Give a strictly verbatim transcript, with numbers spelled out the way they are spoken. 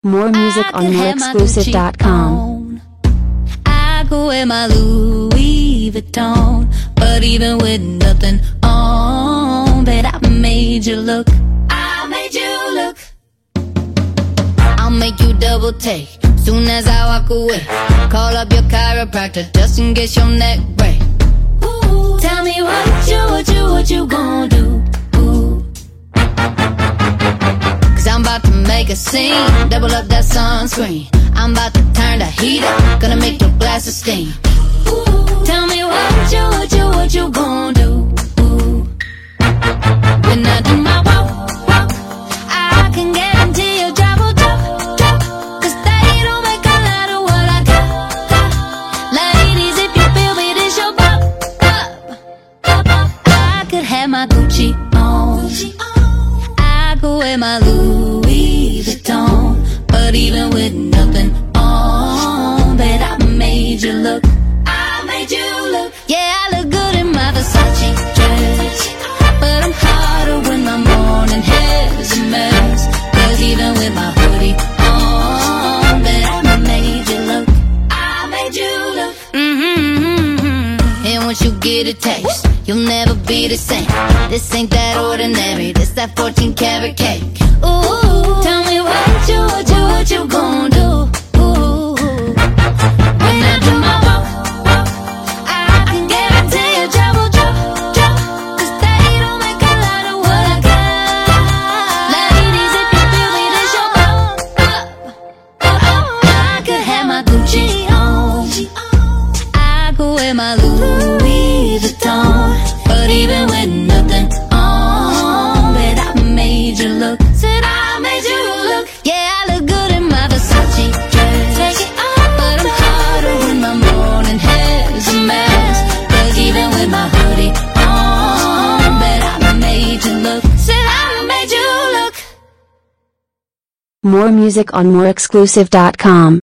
More music I on could more have my exclusive dot com. Gucci on. I could wear my Louis Vuitton, but even with nothing on, bet I made you look. I made you look. I'll make you double take soon as I walk away. Call up your chiropractor just in case your neck break. Ooh, tell me what you, what you, what you gonna do? Ooh. Cause I'm about to make a scene, double up that sunscreen. I'm about to turn the heat up, gonna make your glasses steam. Ooh, tell me what you, what you, what you gonna do? Ooh. When I do my walk, walk, I can guarantee you drop, drop, drop. Cause they don't make a lot of what I got, got. Ladies, if you feel me, this your bop, bop, bop. I could have my Gucci on, I could wear my Louis Vuitton, but even with nothing on, bet I made you look. I made you look. Yeah, I look good in my Versace dress, but I'm hotter when my morning hair's a mess. Cause even with my hoodie on, bet I made you look. I made you look. Mm-hmm. And once you get a taste, you'll never be the same. This ain't that ordinary, this that fourteen karat cake. Ooh, tell me what you, what you, what you gon' do? Ooh, when I do my walk, walk, I can guarantee you trouble, trouble, trouble. Cause they don't make a lot of what I got. Ladies, if you feel me, this your bop, bop, bop. I could have my Gucci on, I could wear my Louis Vuitton, but even with nothing on, bet I made you look. Said I made you look. Yeah, I look good in my Versace dress, take it off, but I'm hotter when my morning hair's a mess. Cause even with my hoodie on, bet I made you look. Said I made you look. More music on more exclusive dot com.